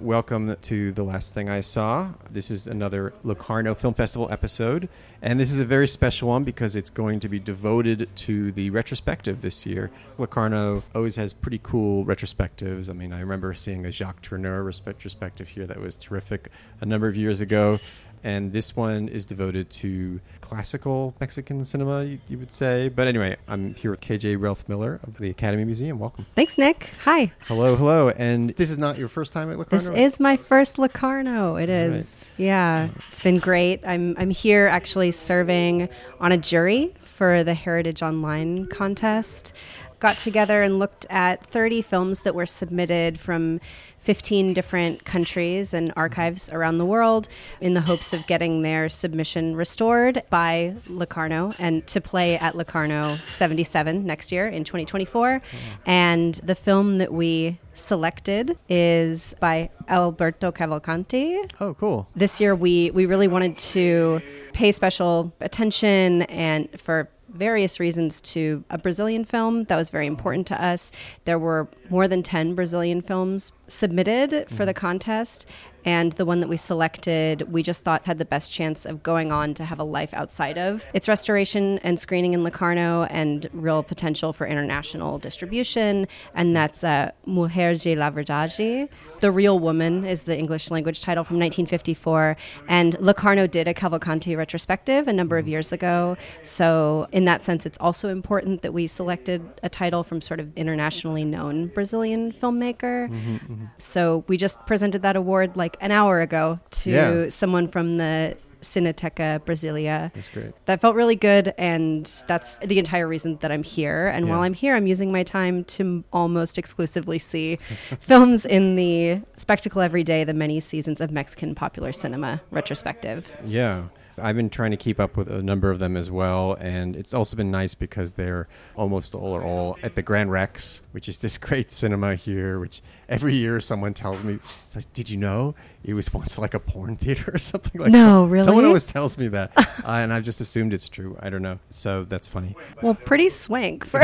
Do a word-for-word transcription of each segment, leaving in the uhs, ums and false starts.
welcome to The Last Thing I Saw. This is another Locarno Film Festival episode, and this is a very special one because it's going to be devoted to the retrospective this year. Locarno always has pretty cool retrospectives. I mean, I remember seeing a Jacques Tourneur retrospective here that was terrific a number of years ago. And this one is devoted to classical Mexican cinema, you, you would say. But anyway, I'm here with K J Ralph Miller of the Academy Museum. Welcome. Thanks, Nick. Hi. Hello, hello. And this is not your first time at Locarno? This is my first Locarno. It is. Right. Yeah. It's been great. I'm I'm here actually serving on a jury for the Heritage Online contest. Got together and looked at thirty films that were submitted from fifteen different countries and archives around the world in the hopes of getting their submission restored by Locarno and to play at Locarno seventy-seven next year in twenty twenty-four. Oh. And the film that we selected is by Alberto Cavalcanti. Oh, cool. This year we, we really wanted to pay special attention and for various reasons to a Brazilian film that was very important to us. There were more than ten Brazilian films submitted for the contest, and the one that we selected we just thought had the best chance of going on to have a life outside of its restoration and screening in Locarno and real potential for international distribution, and that's uh, Mulher de la Verdade. The Real Woman is the English language title from nineteen fifty-four, and Locarno did a Cavalcanti retrospective a number of years ago, so in that sense it's also important that we selected a title from sort of internationally known Brazilian filmmaker. Mm-hmm, mm-hmm. So we just presented that award like an hour ago to yeah. someone from the Cineteca Brasilia. That's great. That felt really good, and that's the entire reason that I'm here. And yeah. while I'm here, I'm using my time to almost exclusively see films in the Spectacle Every Day, the Many Seasons of Mexican Popular Cinema retrospective. Yeah. I've been trying to keep up with a number of them as well, and it's also been nice because they're almost all or all at the Grand Rex, which is this great cinema here, which every year someone tells me, it's like, did you know it was once like a porn theater or something like that? No, some, really? Someone always tells me that, uh, and I've just assumed it's true. I don't know. So that's funny. Well, pretty swank. For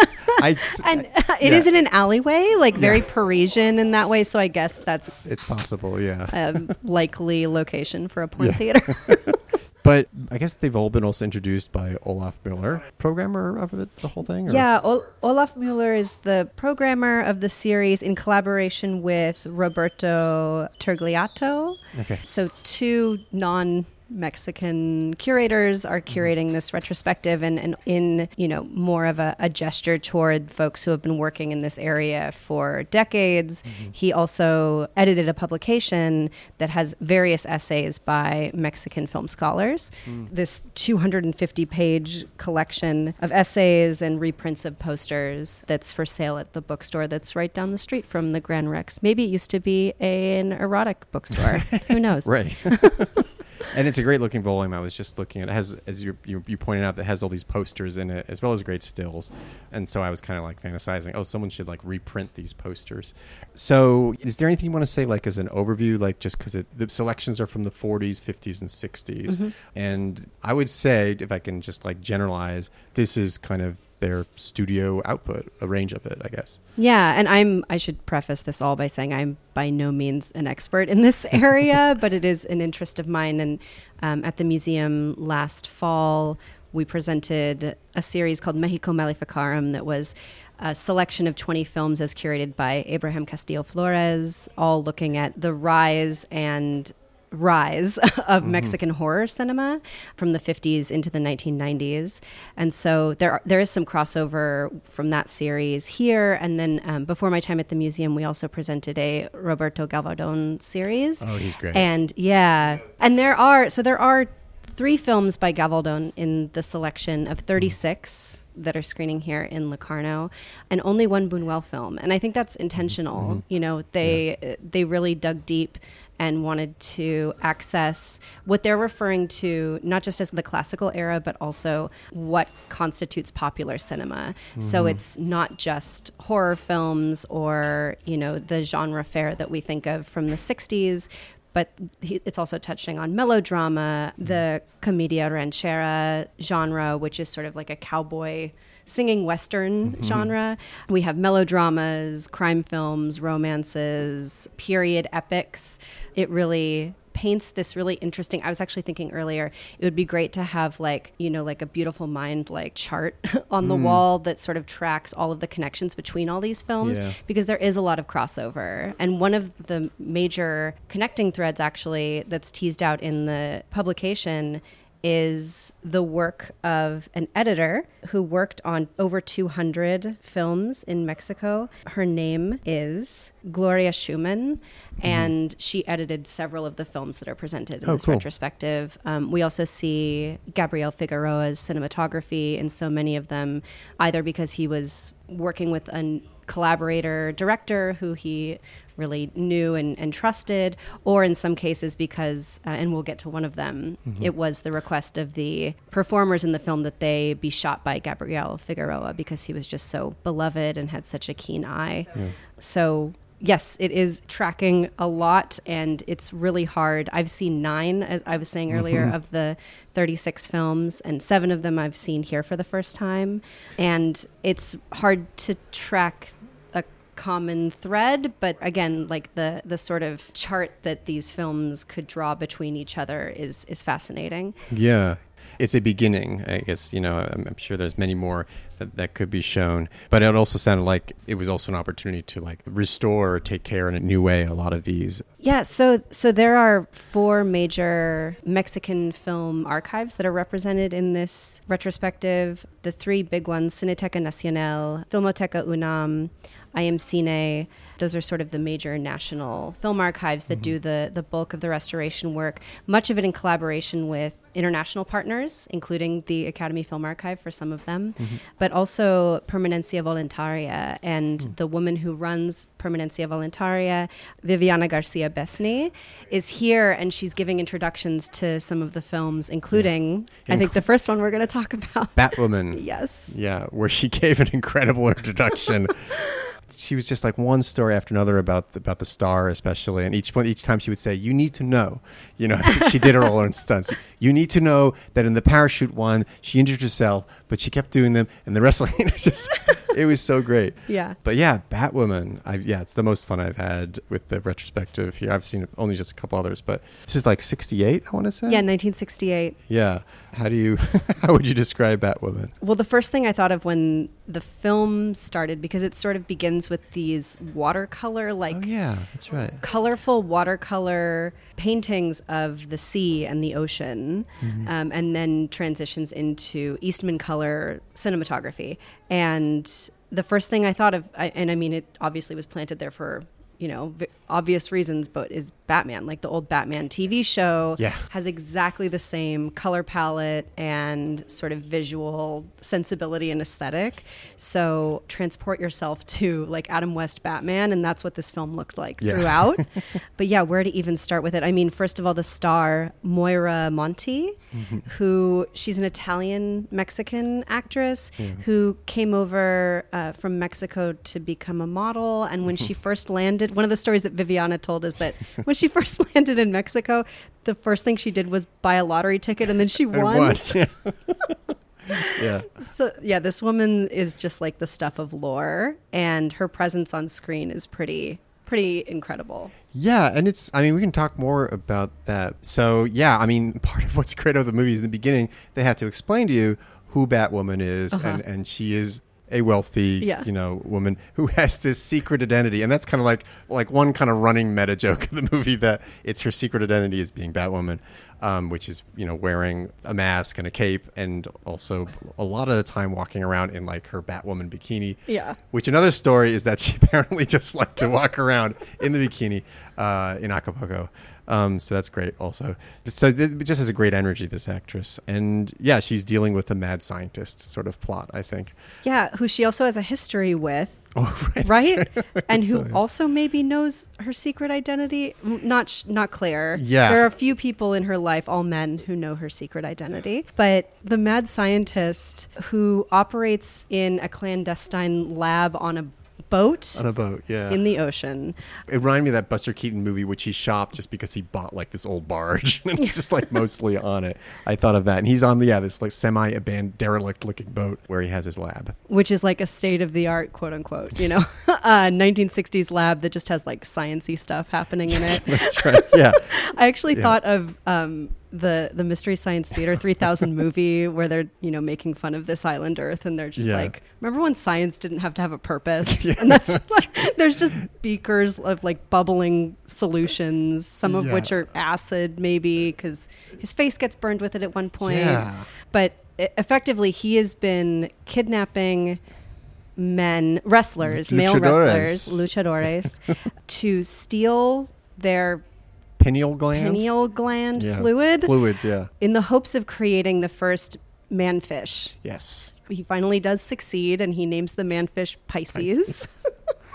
I, and uh, it yeah. is in an alleyway, like very yeah. Parisian in that way, so I guess that's... It's possible, yeah. A likely location for a porn yeah. theater. But I guess they've all been also introduced by Olaf Muller, programmer of it, the whole thing? Or? Yeah, o- Olaf Muller is the programmer of the series in collaboration with Roberto Turgliato. Okay. So two non- Mexican curators are curating mm-hmm. this retrospective and, and in, you know, more of a, a gesture toward folks who have been working in this area for decades. Mm-hmm. He also edited a publication that has various essays by Mexican film scholars. Mm. This two hundred fifty page collection of essays and reprints of posters that's for sale at the bookstore that's right down the street from the Grand Rex. Maybe it used to be a, an erotic bookstore. Who knows? Right. And it's a great looking volume. I was just looking at it. It has, as you, you you pointed out, that has all these posters in it as well as great stills. And so I was kind of like fantasizing, oh, someone should like reprint these posters. So is there anything you want to say like as an overview, like just because the selections are from the forties, fifties, and sixties. Mm-hmm. And I would say, if I can just like generalize, this is kind of their studio output, a range of it, I guess. Yeah, and I'm, I should preface this all by saying I'm by no means an expert in this area, but it is an interest of mine. And um, at the museum last fall, we presented a series called Mexico Maleficarum that was a selection of twenty films as curated by Abraham Castillo Flores, all looking at the rise and rise of mm-hmm. Mexican horror cinema from the fifties into the nineteen nineties. And so there are, there is some crossover from that series here. And then um, before my time at the museum, we also presented a Roberto Galvardon series. Oh, he's great. And yeah, and there are, so there are three films by Galvardon in the selection of thirty-six mm. that are screening here in Locarno, and only one Buñuel film. And I think that's intentional. Mm-hmm. You know, they yeah. they really dug deep and wanted to access what they're referring to, not just as the classical era, but also what constitutes popular cinema. Mm-hmm. So it's not just horror films or, you know, the genre fare that we think of from the sixties, but he, it's also touching on melodrama, the comedia ranchera genre, which is sort of like a cowboy singing Western mm-hmm. genre. We have melodramas, crime films, romances, period epics. It really paints this really interesting, I was actually thinking earlier, it would be great to have like, you know, like a Beautiful Mind like chart on the mm. wall that sort of tracks all of the connections between all these films yeah. because there is a lot of crossover. And one of the major connecting threads actually that's teased out in the publication is the work of an editor who worked on over two hundred films in Mexico. Her name is Gloria Schumann, mm-hmm. and she edited several of the films that are presented in oh, this cool. retrospective. Um, we also see Gabriel Figueroa's cinematography in so many of them, either because he was working with a collaborator director who he really knew and, and trusted, or in some cases because, uh, and we'll get to one of them, mm-hmm. it was the request of the performers in the film that they be shot by Gabriel Figueroa because he was just so beloved and had such a keen eye. Yeah. So yes, it is tracking a lot and it's really hard. I've seen nine, as I was saying earlier, mm-hmm. of the thirty-six films, and seven of them I've seen here for the first time. And it's hard to track a common thread, but again, like the the sort of chart that these films could draw between each other is is fascinating. Yeah. It's a beginning, I guess, you know, I'm, I'm sure there's many more that, that could be shown, but it also sounded like it was also an opportunity to like restore or take care in a new way a lot of these. Yeah, so so there are four major Mexican film archives that are represented in this retrospective. The three big ones, Cineteca Nacional, Filmoteca UNAM, I M Cine. Those are sort of the major national film archives that mm-hmm. do the, the bulk of the restoration work, much of it in collaboration with international partners, including the Academy Film Archive for some of them, mm-hmm. but also Permanencia Voluntaria. And mm. the woman who runs Permanencia Voluntaria, Viviana Garcia Besney, is here, and she's giving introductions to some of the films, including, yeah. I think, the first one we're going to talk about. Batwoman. Yes. Yeah, where she gave an incredible introduction. She was just like one story after another about the, about the star, especially, and each one, each time she would say, "You need to know," you know. She did her all own stunts. You need to know that in the parachute one, she injured herself, but she kept doing them, and the rest, like, it was just, it was so great. Yeah. But yeah, Batwoman. I yeah, it's the most fun I've had with the retrospective here. I've seen only just a couple others, but this is like sixty-eight, I want to say. Yeah, nineteen sixty-eight. Yeah. How do you? How would you describe Batwoman? Well, the first thing I thought of when the film started, because it sort of begins with these watercolor, like, oh, yeah, that's right, colorful watercolor paintings of the sea and the ocean, mm-hmm. um, and then transitions into Eastman color cinematography. And the first thing I thought of, I, and I mean, it obviously was planted there for, you know, v- obvious reasons, but is Batman. Like the old Batman T V show yeah. has exactly the same color palette and sort of visual sensibility and aesthetic. So transport yourself to like Adam West Batman, and that's what this film looked like yeah. throughout. But yeah, where to even start with it? I mean, first of all, the star, Moira Monti, mm-hmm. who she's an Italian-Mexican actress yeah. who came over uh, from Mexico to become a model. And when she first landed, one of the stories that Viviana told is that when she first landed in Mexico, the first thing she did was buy a lottery ticket, and then she won. won. Yeah. yeah. So yeah, this woman is just like the stuff of lore, and her presence on screen is pretty, pretty incredible. Yeah, and it's, I mean, we can talk more about that. So yeah, I mean, part of what's great about the movie is in the beginning, they have to explain to you who Batwoman is, uh-huh. and, and she is a wealthy, yeah. you know, woman who has this secret identity. And that's kind of like like one kind of running meta joke in the movie, that it's her secret identity as being Batwoman, um, which is, you know, wearing a mask and a cape, and also a lot of the time walking around in like her Batwoman bikini. Yeah. Which another story is that she apparently just liked to walk around in the bikini uh, in Acapulco. Um, so that's great also. So it just has a great energy, this actress. And yeah, she's dealing with a mad scientist sort of plot, I think. Yeah, who she also has a history with. Oh, right. Right? And who so, also maybe knows her secret identity. Not sh- not clear. Yeah. There are a few people in her life, all men, who know her secret identity. But the mad scientist who operates in a clandestine lab on a boat. On a boat, yeah. In the ocean. It reminded me of that Buster Keaton movie, which he shopped just because he bought like this old barge and he's just like mostly on it. I thought of that. And he's on the, yeah, this like semi-abandoned, derelict looking boat where he has his lab. Which is like a state of the art, quote unquote, you know, uh, nineteen sixties lab that just has like sciencey stuff happening in it. That's right. Yeah. I actually Yeah. thought of um, the the Mystery Science Theater three thousand movie where they're, you know, making fun of this island Earth, and they're just Yeah. like, remember when science didn't have to have a purpose? Yeah, and that's, that's like, there's just beakers of like bubbling solutions, some of Yeah. which are acid maybe, because his face gets burned with it at one point. Yeah. But e- effectively, he has been kidnapping men, wrestlers, male Luchadores. wrestlers, luchadores, to steal their Pineal glands? pineal gland Yeah. fluid Fluids, yeah. in the hopes of creating the first manfish. Yes. He finally does succeed, and he names the manfish Pisces.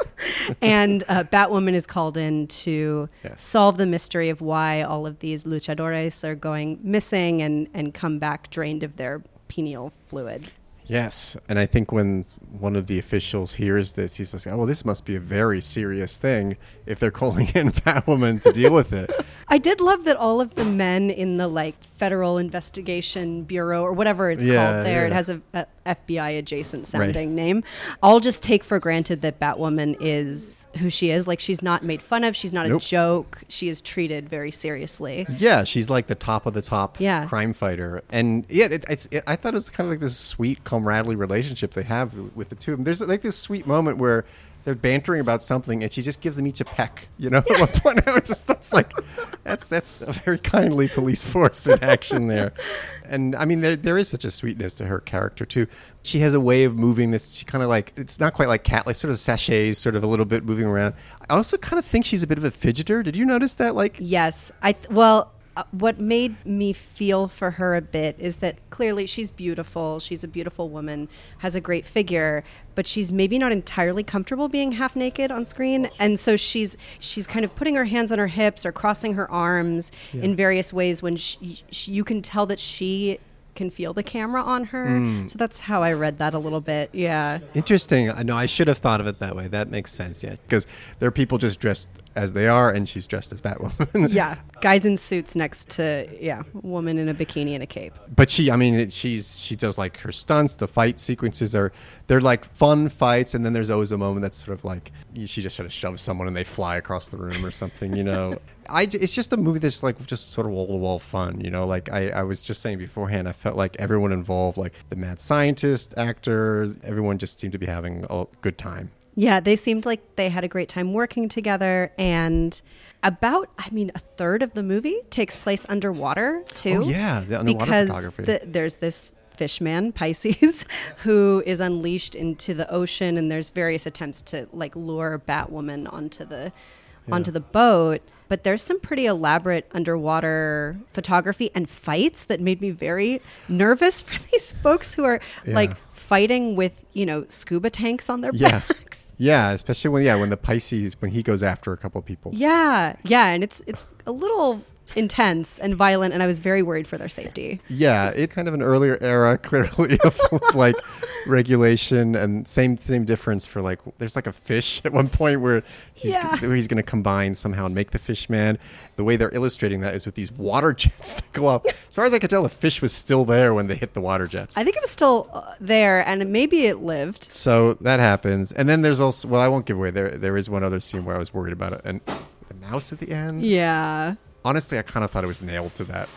And uh, Batwoman is called in to Yes. solve the mystery of why all of these luchadores are going missing and, and come back drained of their pineal fluid. Yes. And I think when one of the officials hears this, he's like, oh, well, this must be a very serious thing if they're calling in Batwoman to deal with it. I did love that all of the men in the like Federal Investigation Bureau or whatever it's Yeah, called there, yeah. it has a, a F B I adjacent Right. sounding name, all just take for granted that Batwoman is who she is. Like, she's not made fun of. She's not Nope. a joke. She is treated very seriously. Yeah, she's like the top of the top Yeah. crime fighter, and yeah, it, it's. It, I thought it was kind of like this sweet camaraderie relationship they have with the two of them. There's like this sweet moment where they're bantering about something, and she just gives them each a peck. You know, at one point I was just that's like, that's that's a very kindly police force in action there. And I mean, there there is such a sweetness to her character too. She has a way of moving this. She kind of like, it's not quite like cat, like sort of sachets, sort of a little bit moving around. I also kind of think she's a bit of a fidgeter. Did you notice that? Like, Yes. I th- well, uh, what made me feel for her a bit is that clearly she's beautiful. She's a beautiful woman, has a great figure, but she's maybe not entirely comfortable being half naked on screen. And so she's she's kind of putting her hands on her hips or crossing her arms in various ways when she, she, you can tell that she can feel the camera on her. So that's how I read that a little bit. Yeah. interesting. I know I should have thought of it that way. That makes sense, yeah. Because there are people just dressed as they are, and she's dressed as Batwoman. Yeah. Guys in suits next to, yeah, woman in a bikini and a cape. But she, I mean, it, she's she does like her stunts. The fight sequences are they're like fun fights, and then there's always a moment that's sort of like she just sort of shoves someone and they fly across the room or something. You know, I j- it's just a movie that's like just sort of wall to wall fun. You know, like I, I was just saying beforehand, I felt like everyone involved, like the mad scientist, actor, everyone just seemed to be having a good time. Yeah, they seemed like they had a great time working together, and about, I mean, a third of the movie takes place underwater too. Oh yeah, the underwater because photography. the, there's this fishman, Pisces, who is unleashed into the ocean, and there's various attempts to like lure Batwoman onto the onto the boat. But there's some pretty elaborate underwater photography and fights that made me very nervous for these folks who are Yeah. like fighting with, you know, scuba tanks on their Yeah. backs. Yeah, especially when yeah when the Pisces when he goes after a couple of people. Yeah, yeah, and it's it's a little intense and violent, and I was very worried for their safety. Yeah, it's kind of an earlier era, clearly, of like regulation, and same same difference for like there's like a fish at one point where he's Yeah. where he's going to combine somehow and make the fish man. The way they're illustrating that is with these water jets that go up. As far as I could tell, the fish was still there when they hit the water jets. I think it was still uh, there, and maybe it lived. So that happens, and then there's also well, I won't give away. There there is one other scene where I was worried about it, and the mouse at the end. Yeah. Honestly, I kind of thought it was nailed to that.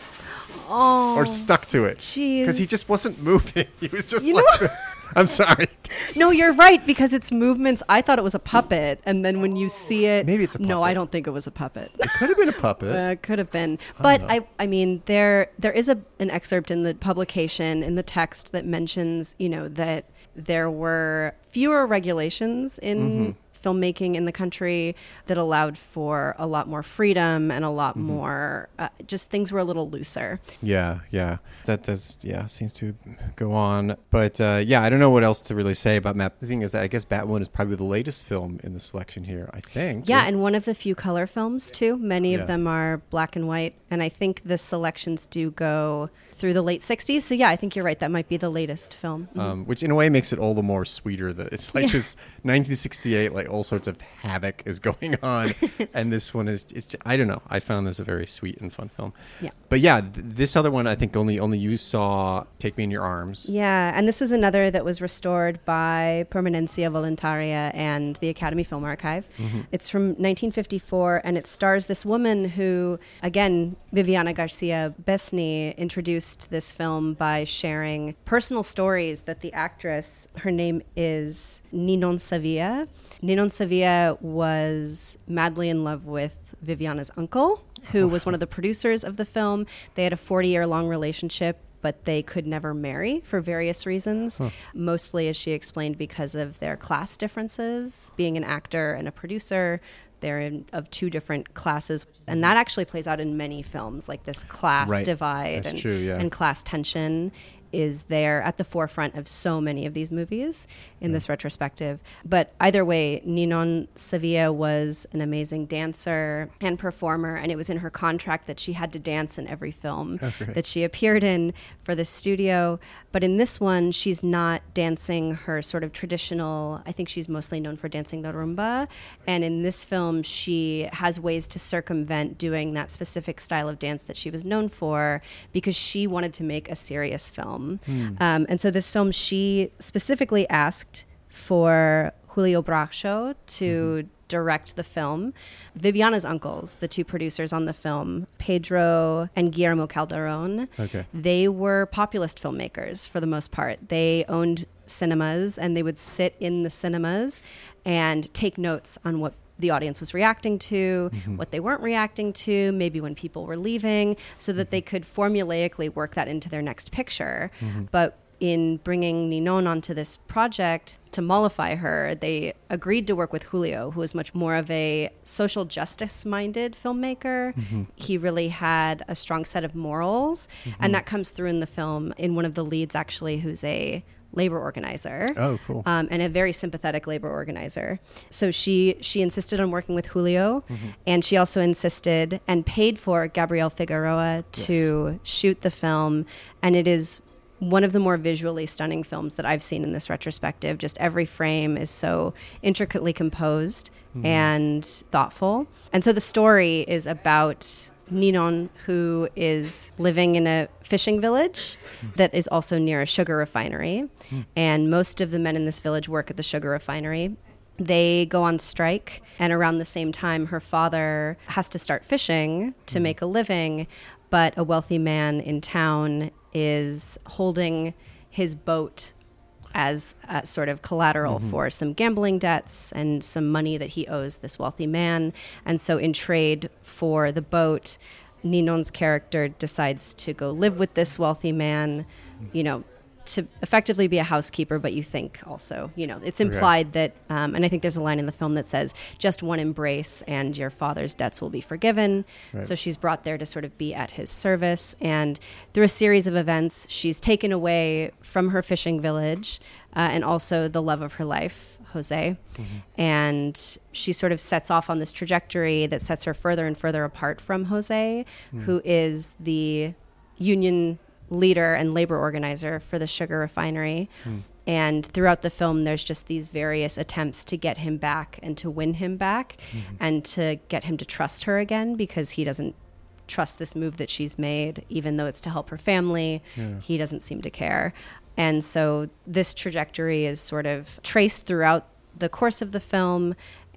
Oh. Or stuck to it. jeez. Because he just wasn't moving. He was just You like know- this. I'm sorry. No, you're right, because its movements, I thought it was a puppet, and then when you see it... Maybe it's a No, puppet. I don't think it was a puppet. It could have been a puppet. Uh, could have been, but know. I, I mean, there, there is a an excerpt in the publication in the text that mentions, you know, that there were fewer regulations in filmmaking in the country that allowed for a lot more freedom and a lot mm-hmm. more, uh, just things were a little looser. Yeah, yeah. That does, yeah, seems to go on. But uh, yeah, I don't know what else to really say about Matt. The thing is that I guess Batwoman is probably the latest film in the selection here, I think. Yeah, and one of the few color films too. Many yeah. of them are black and white. And I think the selections do go through the late sixties. So yeah, I think you're right. That might be the latest film. Mm-hmm. Um, which in a way makes it all the more sweeter that it's like yeah. this nineteen sixty-eight, like all sorts of havoc is going on. And this one is, it's, I don't know. I found this a very sweet and fun film. Yeah. But yeah, th- this other one, I think only, only you saw Take Me in Your Arms. Yeah. And this was another that was restored by Permanencia Voluntaria and the Academy Film Archive. Mm-hmm. It's from nineteen fifty-four, and it stars this woman who, again, Viviana Garcia Besni introduced this film by sharing personal stories that the actress, her name is Ninon Sevilla. Ninon Sevilla was madly in love with Viviana's uncle, who was one of the producers of the film. They had a forty-year-long relationship, but they could never marry for various reasons, huh. mostly, as she explained, because of their class differences. Being an actor and a producer, they're in, of two different classes. And that actually plays out in many films, like this class right. divide and, true, yeah. and class tension is there at the forefront of so many of these movies in yeah. this retrospective. But either way, Ninon Sevilla was an amazing dancer and performer, and it was in her contract that she had to dance in every film okay. that she appeared in for the studio. But in this one, she's not dancing her sort of traditional, I think she's mostly known for dancing the rumba. And in this film, she has ways to circumvent doing that specific style of dance that she was known for because she wanted to make a serious film. Hmm. Um, and so this film, she specifically asked for Julio Bracho to mm-hmm. direct the film. Viviana's uncles, the two producers on the film, Pedro and Guillermo Calderon, okay. they were populist filmmakers for the most part. They owned cinemas, and they would sit in the cinemas and take notes on what the audience was reacting to, mm-hmm. what they weren't reacting to, maybe when people were leaving, so that they could formulaically work that into their next picture. Mm-hmm. But in bringing Ninon onto this project to mollify her, they agreed to work with Julio, who was much more of a social justice-minded filmmaker. Mm-hmm. He really had a strong set of morals, mm-hmm. and that comes through in the film in one of the leads, actually, who's a labor organizer. Oh, cool. Um, and a very sympathetic labor organizer. So she she insisted on working with Julio, mm-hmm. and she also insisted and paid for Gabriel Figueroa to yes. shoot the film. And it is one of the more visually stunning films that I've seen in this retrospective. Just every frame is so intricately composed mm-hmm. and thoughtful. And so the story is about Ninon, who is living in a fishing village mm. that is also near a sugar refinery. Mm. And most of the men in this village work at the sugar refinery. They go on strike, and around the same time, her father has to start fishing to mm. make a living, but a wealthy man in town is holding his boat as a sort of collateral mm-hmm. for some gambling debts and some money that he owes this wealthy man. And so in trade for the boat, Ninon's character decides to go live with this wealthy man, you know, to effectively be a housekeeper, but you think also, you know, it's implied okay. that, um, and I think there's a line in the film that says, just one embrace and your father's debts will be forgiven. Right. So she's brought there to sort of be at his service. And through a series of events, she's taken away from her fishing village uh, and also the love of her life, Jose. Mm-hmm. And she sort of sets off on this trajectory that sets her further and further apart from Jose, mm. who is the union leader and labor organizer for the sugar refinery. Mm. And throughout the film, there's just these various attempts to get him back and to win him back mm-hmm. and to get him to trust her again, because he doesn't trust this move that she's made, even though it's to help her family. Yeah. He doesn't seem to care. And so this trajectory is sort of traced throughout the course of the film.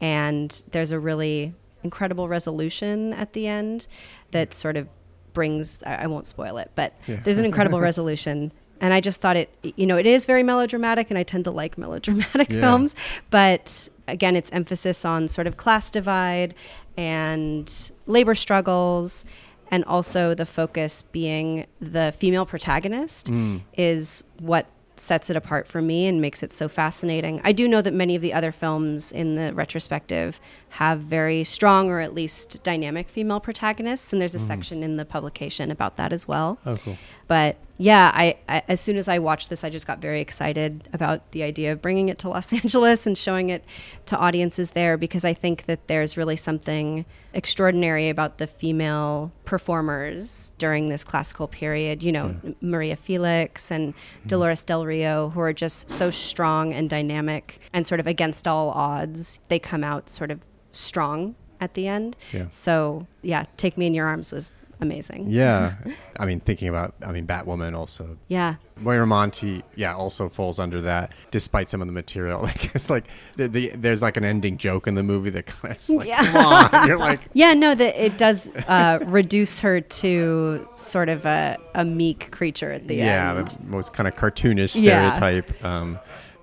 And there's a really incredible resolution at the end that sort of brings, I won't spoil it, but yeah. there's an incredible resolution. And I just thought it, you know, it is very melodramatic, and I tend to like melodramatic yeah. films. But again, its emphasis on sort of class divide and labor struggles, and also the focus being the female protagonist mm. is what sets it apart for me and makes it so fascinating. I do know that many of the other films in the retrospective have very strong or at least dynamic female protagonists, and there's a mm. section in the publication about that as well. Oh, cool. But yeah, I, I as soon as I watched this, I just got very excited about the idea of bringing it to Los Angeles and showing it to audiences there, because I think that there's really something extraordinary about the female performers during this classical period. You know, yeah. Maria Felix and mm. Dolores Del Rio, who are just so strong and dynamic and sort of against all odds. They come out sort of strong at the end. Yeah. So yeah, Take Me in Your Arms was amazing. Yeah. I mean, thinking about, I mean, Batwoman also. Yeah. Moira Monty, yeah, also falls under that, despite some of the material. Like, it's like, the, the, there's like an ending joke in the movie that kind of like, yeah. come on. You're like. Yeah, no, that it does uh, reduce her to sort of a, a meek creature at the yeah, end. Yeah, that's most kind of cartoonish Yeah. stereotype. Um,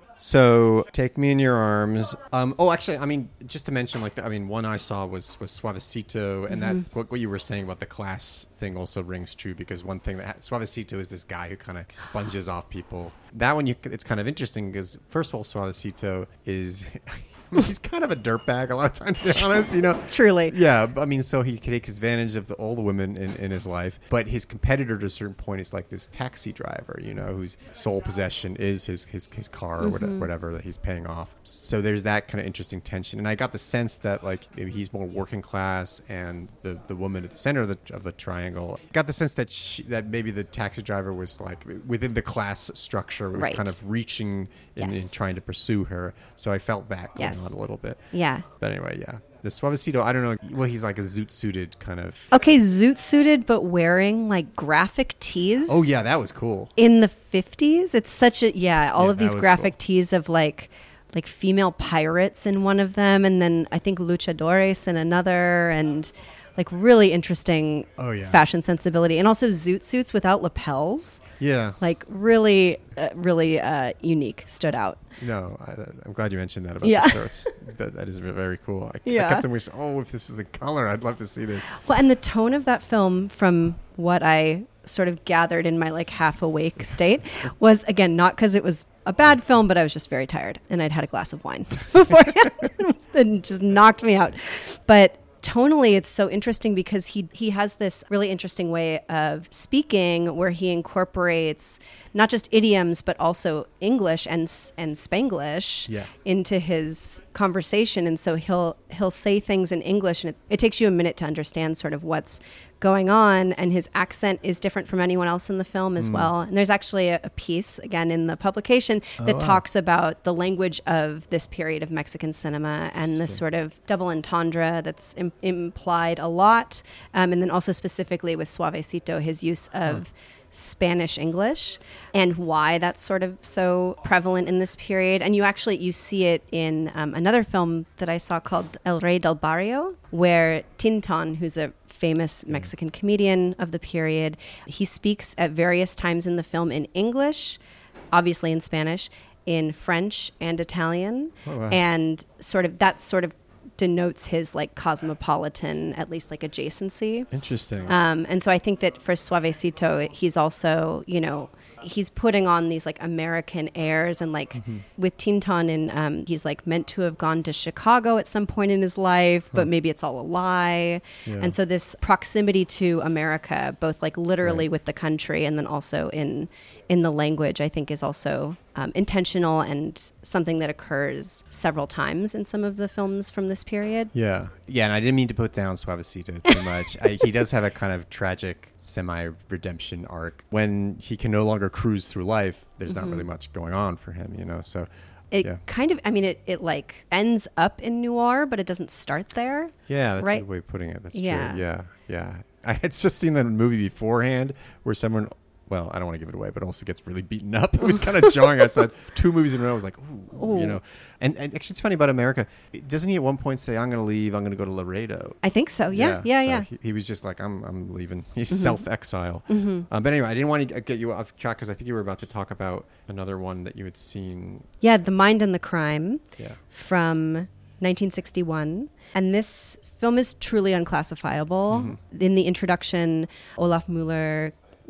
So, Take Me in Your Arms. Um, oh, actually, I mean, just to mention, like, the, I mean, one I saw was was Suavecito, and mm-hmm. that what, what you were saying about the class thing also rings true, because one thing that ha- Suavecito is this guy who kind of sponges off people. That one, you, it's kind of interesting because, first of all, Suavecito is. He's kind of a dirtbag a lot of times, to be honest, you know. Truly. Yeah, I mean, so he takes advantage of the, all the women in, in his life. But his competitor to a certain point is like this taxi driver, you know, whose sole possession is his his, his car or mm-hmm. whatever, whatever that he's paying off. So there's that kind of interesting tension. And I got the sense that, like, maybe he's more working class, and the, the woman at the center of the of the triangle. Got the sense that she, that maybe the taxi driver was, like, within the class structure, was right. kind of reaching in, yes. in trying to pursue her. So I felt that going yes. on a little bit. Yeah. But anyway, yeah. The Suavecito, I don't know. Well, he's like a zoot-suited kind of... Okay, zoot-suited, but wearing, like, graphic tees. Oh, yeah, that was cool. In the fifties. It's such a... Yeah, all yeah, of these graphic cool. tees of, like, like female pirates in one of them, and then I think luchadores in another, and... like really interesting oh, yeah. fashion sensibility, and also zoot suits without lapels. Yeah. Like really, uh, really uh, unique, stood out. No, I, I'm glad you mentioned that about yeah. the shirts. that, that is very cool. I, yeah. I kept on wishing, oh, if this was in color, I'd love to see this. Well, and the tone of that film, from what I sort of gathered in my like half awake state, was, again, not because it was a bad film, but I was just very tired, and I'd had a glass of wine beforehand and just knocked me out. But tonally, it's so interesting because he he has this really interesting way of speaking where he incorporates not just idioms but also English and and Spanglish yeah. into his conversation, and so he'll he'll say things in English, and it, it takes you a minute to understand sort of what's going on, and his accent is different from anyone else in the film as mm. well. And there's actually a, a piece, again, in the publication that oh, wow. talks about the language of this period of Mexican cinema and this sort of double entendre that's im- implied a lot. Um, and then also specifically with Suavecito, his use of huh. Spanish English, and why that's sort of so prevalent in this period. And you actually, you see it in um, another film that I saw called El Rey del Barrio, where Tinton, who's a famous Mexican comedian of the period, he speaks at various times in the film in English, obviously in Spanish, in French and Italian. Oh, wow. And sort of that sort of denotes his like cosmopolitan, at least like adjacency. Interesting. Um, and so I think that for Suavecito, he's also, you know, he's putting on these like American airs, and like mm-hmm. with Tinton, and um, he's like meant to have gone to Chicago at some point in his life, but huh. maybe it's all a lie. Yeah. And so this proximity to America, both like literally right. with the country and then also in in the language, I think is also um, intentional and something that occurs several times in some of the films from this period. Yeah. Yeah, and I didn't mean to put down Suavecito too much. I, he does have a kind of tragic semi-redemption arc. When he can no longer cruise through life, there's mm-hmm. not really much going on for him, you know, so... It yeah. kind of, I mean, it, it like ends up in noir, but it doesn't start there. Yeah, that's right? a good way of putting it. That's yeah. true. Yeah, yeah. I had just seen that movie beforehand where someone... Well, I don't want to give it away, but also gets really beaten up. It was kind of jarring. I said two movies in a row. I was like, ooh, ooh. you know. And, and actually, it's funny about America. Doesn't he at one point say, "I'm going to leave. I'm going to go to Laredo"? I think so. Yeah, yeah, yeah. so yeah. He, he was just like, "I'm, I'm leaving." He's mm-hmm. self-exile. Mm-hmm. Um, but anyway, I didn't want to get you off track because I think you were about to talk about another one that you had seen. Yeah, The Mind and the Crime. Yeah. From nineteen sixty-one, and this film is truly unclassifiable. Mm-hmm. In the introduction, Olaf Mueller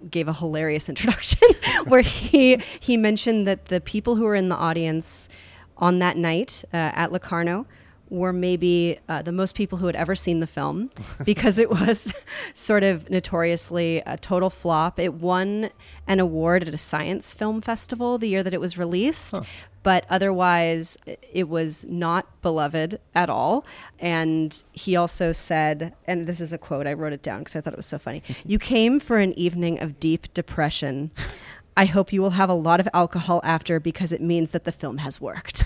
gave a hilarious introduction where he he mentioned that the people who were in the audience on that night uh, at Locarno were maybe uh, the most people who had ever seen the film, because it was sort of notoriously a total flop. It won an award at a science film festival the year that it was released, huh. but otherwise it was not beloved at all. And he also said, and this is a quote, I wrote it down because I thought it was so funny, "You came for an evening of deep depression. I hope you will have a lot of alcohol after, because it means that the film has worked."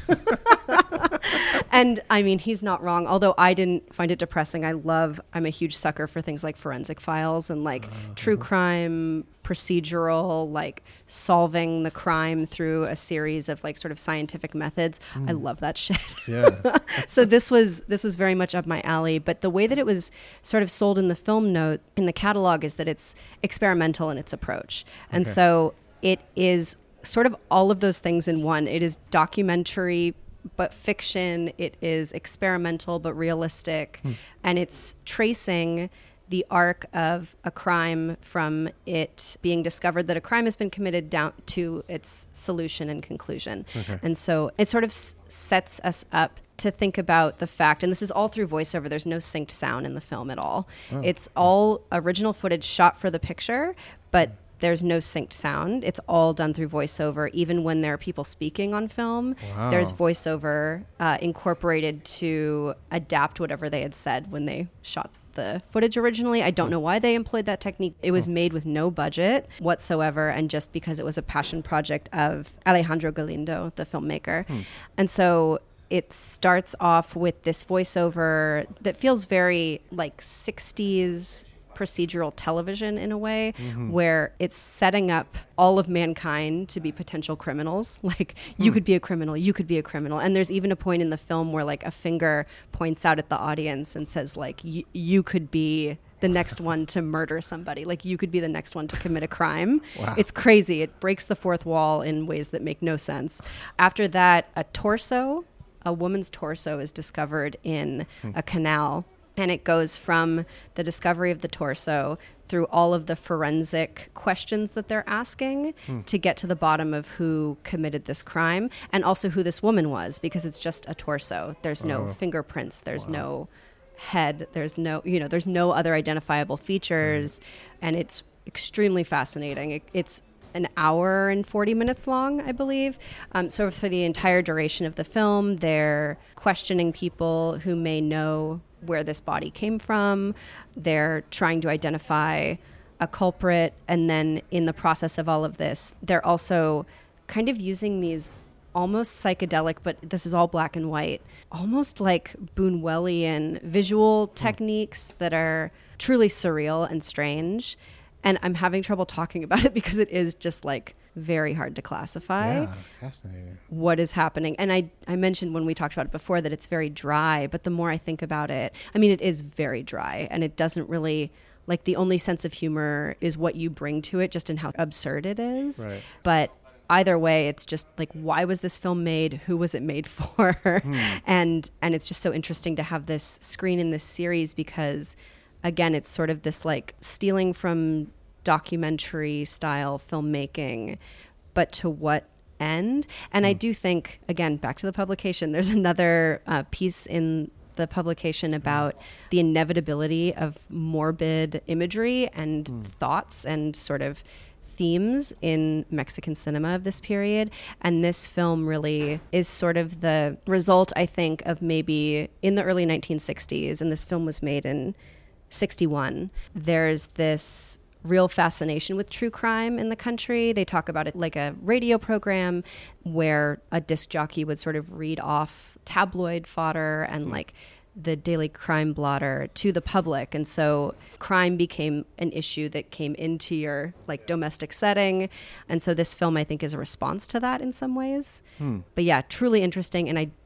And I mean, he's not wrong. Although I didn't find it depressing. I love, I'm a huge sucker for things like Forensic Files and like uh-huh. true crime, procedural, like solving the crime through a series of like sort of scientific methods. Mm. I love that shit. Yeah. So this was, this was very much up my alley. But the way that it was sort of sold in the film note, in the catalog, is that it's experimental in its approach. And okay. so it is sort of all of those things in one. It is documentary but fiction. It is experimental but realistic. Hmm. And it's tracing the arc of a crime from it being discovered that a crime has been committed down to its solution and conclusion. Okay. And so it sort of s- sets us up to think about the fact, and this is all through voiceover, there's no synced sound in the film at all. Oh. It's all original footage shot for the picture, but there's no synced sound. It's all done through voiceover. Even when there are people speaking on film, wow. there's voiceover uh, incorporated to adapt whatever they had said when they shot the footage originally. I don't know why they employed that technique. It was made with no budget whatsoever, and just because it was a passion project of Alejandro Galindo, the filmmaker. Hmm. And so it starts off with this voiceover that feels very like sixties procedural television in a way, mm-hmm. where it's setting up all of mankind to be potential criminals. Like hmm. you could be a criminal, you could be a criminal. And there's even a point in the film where like a finger points out at the audience and says like, you could be the next one to murder somebody. Like you could be the next one to commit a crime. Wow. It's crazy. It breaks the fourth wall in ways that make no sense. After that, a torso, a woman's torso is discovered in hmm. a canal. And it goes from the discovery of the torso through all of the forensic questions that they're asking hmm. to get to the bottom of who committed this crime, and also who this woman was, because it's just a torso. There's no oh. fingerprints. There's wow. no head. There's no, you know, there's no other identifiable features. Hmm. And it's extremely fascinating. It, it's an hour and forty minutes long, I believe. Um, so for the entire duration of the film, they're questioning people who may know where this body came from. They're trying to identify a culprit. And then in the process of all of this, they're also kind of using these almost psychedelic, but this is all black and white, almost like Buñuelian visual mm. techniques that are truly surreal and strange. And I'm having trouble talking about it because it is just like very hard to classify. Yeah, fascinating. What is happening. And I, I mentioned when we talked about it before that it's very dry, but the more I think about it, I mean, it is very dry, and it doesn't really, like the only sense of humor is what you bring to it, just in how absurd it is. Right. But either way, it's just like, why was this film made? Who was it made for? Hmm. And and it's just so interesting to have this screen in this series because, again, it's sort of this like stealing from documentary style filmmaking, but to what end? And mm. I do think, again, back to the publication, there's another uh, piece in the publication about the inevitability of morbid imagery and mm. thoughts and sort of themes in Mexican cinema of this period. And this film really is sort of the result, I think, of maybe in the early nineteen sixties, and this film was made in sixty-one. There's this real fascination with true crime in the country. They talk about it like a radio program where a disc jockey would sort of read off tabloid fodder and like the Daily Crime Blotter to the public. And so crime became an issue that came into your like domestic setting. And so this film, I think, is a response to that in some ways. Hmm. But yeah, truly interesting. And I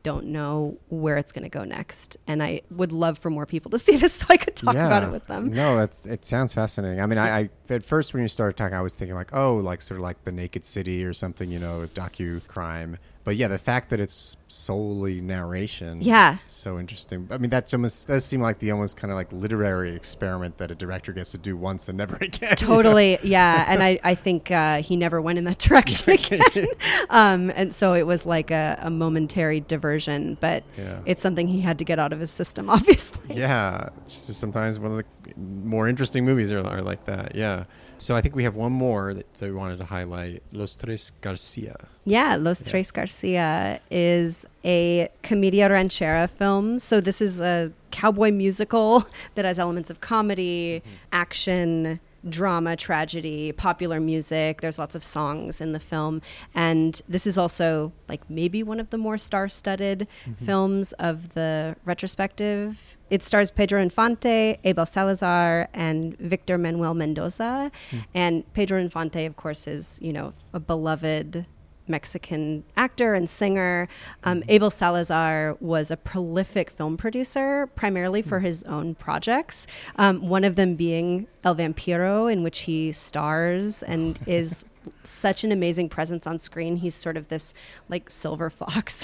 don't know where it's going to go next. And I would love for more people to see this so I could talk yeah. about it with them. No, that's, it sounds fascinating. I mean, I, I at first when you started talking, I was thinking like, oh, like sort of like The Naked City or something, you know, docu-crime. But yeah, the fact that it's solely narration, yeah, is so interesting. I mean, that almost does seem like the almost kind of like literary experiment that a director gets to do once and never again. Totally, you know? Yeah. And I, I think uh, he never went in that direction again. um, and so it was like a, a momentary diversion, but yeah. it's something he had to get out of his system, obviously. Yeah, just sometimes one of the more interesting movies are, are like that. Yeah. So I think we have one more that, that we wanted to highlight, Los Tres Garcia. Yeah, Los yeah. Tres Garcia is a comedia ranchera film. So this is a cowboy musical that has elements of comedy, mm-hmm. action, drama, tragedy, popular music. There's lots of songs in the film. And this is also like maybe one of the more star-studded mm-hmm. films of the retrospective. It stars Pedro Infante, Abel Salazar, and Victor Manuel Mendoza. Mm. And Pedro Infante, of course, is, you know, a beloved Mexican actor and singer. Um, mm-hmm. Abel Salazar was a prolific film producer, primarily for mm. his own projects. Um, one of them being El Vampiro, in which he stars and is such an amazing presence on screen. He's sort of this like silver fox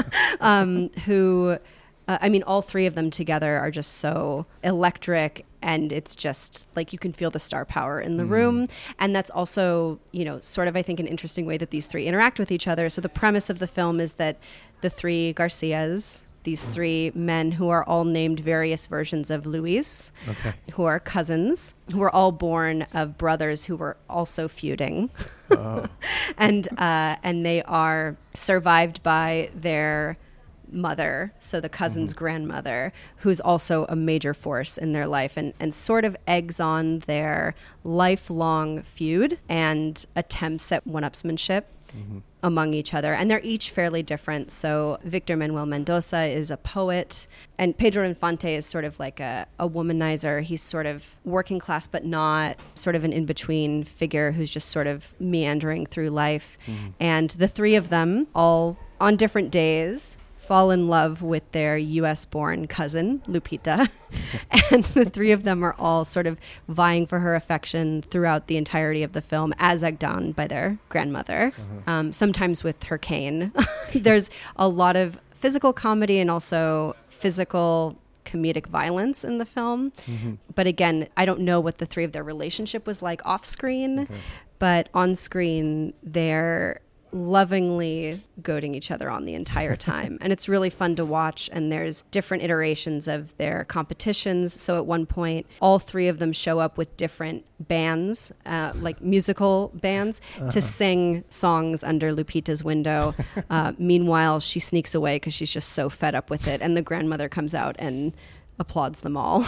um, who... Uh, I mean, all three of them together are just so electric, and it's just like you can feel the star power in the mm. room. And that's also, you know, sort of, I think, an interesting way that these three interact with each other. So the premise of the film is that the three Garcias, these three men who are all named various versions of Luis, okay. who are cousins, who were all born of brothers who were also feuding. Oh. and uh, and they are survived by their mother, so the cousin's mm-hmm. grandmother, who's also a major force in their life, and, and sort of eggs on their lifelong feud and attempts at one-upsmanship mm-hmm. among each other. And they're each fairly different. So Victor Manuel Mendoza is a poet, and Pedro Infante is sort of like a, a womanizer. He's sort of working class, but not, sort of an in-between figure who's just sort of meandering through life. Mm-hmm. And the three of them, all on different days, fall in love with their U S-born cousin, Lupita. And the three of them are all sort of vying for her affection throughout the entirety of the film, as egged on by their grandmother, uh-huh. um, sometimes with her cane. There's a lot of physical comedy and also physical comedic violence in the film. Mm-hmm. But again, I don't know what the three of their relationship was like off screen, okay. but on screen, they're lovingly goading each other on the entire time. And it's really fun to watch. And there's different iterations of their competitions. So at one point, all three of them show up with different bands, uh, like musical bands, uh-huh. to sing songs under Lupita's window. Uh, meanwhile, she sneaks away because she's just so fed up with it. And the grandmother comes out and applauds them all.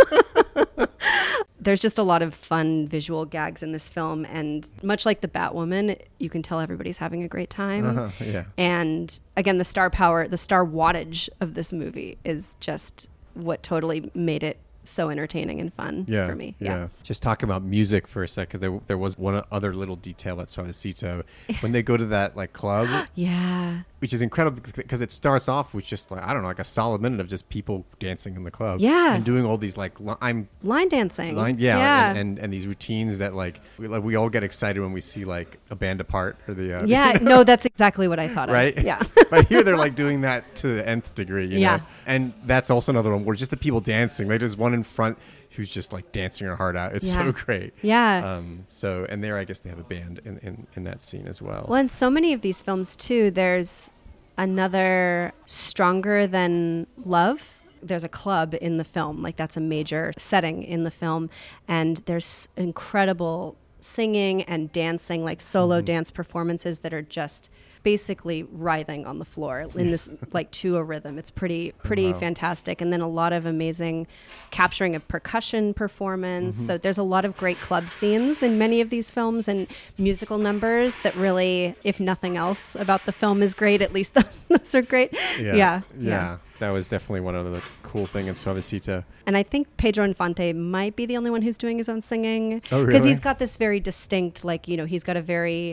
There's just a lot of fun visual gags in this film, and much like the Batwoman, you can tell everybody's having a great time. Uh-huh, yeah. And again, the star power, the star wattage of this movie is just what totally made it so entertaining and fun yeah, for me. Yeah. yeah. Just talking about music for a sec, because there, there was one other little detail at Suavecito. When they go to that like club, yeah, which is incredible because it starts off with just like, I don't know, like a solid minute of just people dancing in the club. Yeah. And doing all these like, li- I'm line dancing. Line, yeah. yeah. And, and, and these routines that like we, like, we all get excited when we see like a band apart or the, uh, yeah, you know? No, that's exactly what I thought of. Right? Yeah. But here they're like doing that to the nth degree, you yeah. know? And that's also another one where just the people dancing, like there's one in front who's just like dancing her heart out. It's yeah. so great. Yeah. Um, so, and there I guess they have a band in, in, in that scene as well. Well, in so many of these films too, there's another Stronger Than Love. There's a club in the film, like that's a major setting in the film, and there's incredible singing and dancing, like solo mm-hmm. dance performances that are just basically writhing on the floor in this like to a rhythm. It's pretty pretty wow. fantastic. And then a lot of amazing capturing of percussion performance. Mm-hmm. So there's a lot of great club scenes in many of these films and musical numbers that really, if nothing else about the film is great, at least those, those are great. Yeah. Yeah. yeah. yeah. That was definitely one of the cool things in Suavecito. And I think Pedro Infante might be the only one who's doing his own singing. Oh, really? Because he's got this very distinct, like, you know, he's got a very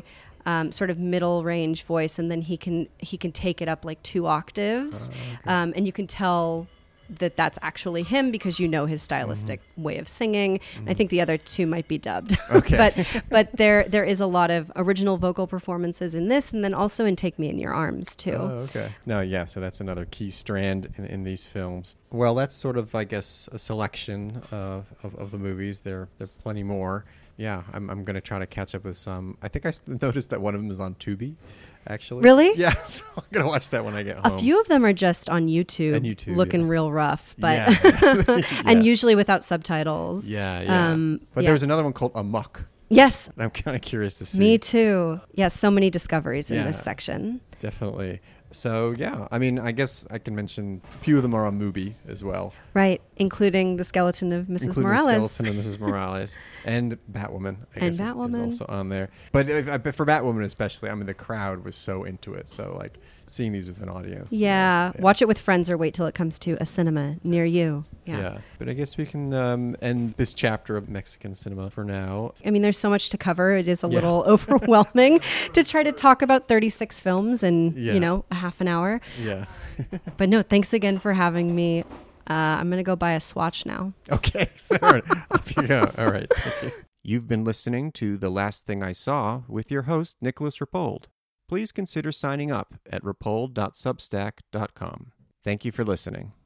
um, sort of middle range voice, and then he can he can take it up like two octaves, Oh, okay. um, and you can tell that that's actually him because you know his stylistic Mm-hmm. way of singing. Mm-hmm. I think the other two might be dubbed. Okay. but but there there is a lot of original vocal performances in this, and then also in Take Me in Your Arms too. Oh, okay. No, yeah, so that's another key strand in, in these films. Well, that's sort of, I guess, a selection uh, of, of the movies. There, there are plenty more. Yeah, I'm, I'm going to try to catch up with some. I think I s- noticed that one of them is on Tubi, actually. Really? Yeah, so I'm going to watch that when I get A home. few of them are just on YouTube, And YouTube, looking yeah. real rough, but Yeah. and Yeah. usually without subtitles. Yeah, yeah. Um, but yeah. there was another one called Amok. Yes, And I'm kind of curious to see. me too. Yeah, so many discoveries in Yeah. this section. Definitely. So, yeah, I mean, I guess I can mention a few of them are on Mubi as well. Right, including the skeleton of Missus Including Morales. the skeleton of Missus Morales and Batwoman. I And guess is- is, Batwoman. also on there. But, if, but for Batwoman especially, I mean, the crowd was so into it. So, like, seeing these with an audience. Yeah, yeah. watch it with friends or wait till it comes to a cinema near you. Yeah. Yeah. But I guess we can um, end this chapter of Mexican cinema for now. I mean, there's so much to cover. It is a Yeah. little overwhelming to try to talk about thirty-six films in, Yeah. you know, a half an hour. Yeah. But no, thanks again for having me. Uh, I'm going to go buy a Swatch now. Okay. Fair enough. Off you go. All right. Thank you. You've been listening to The Last Thing I Saw with your host, Nicholas Rapold. Please consider signing up at rapold dot substack dot com. Thank you for listening.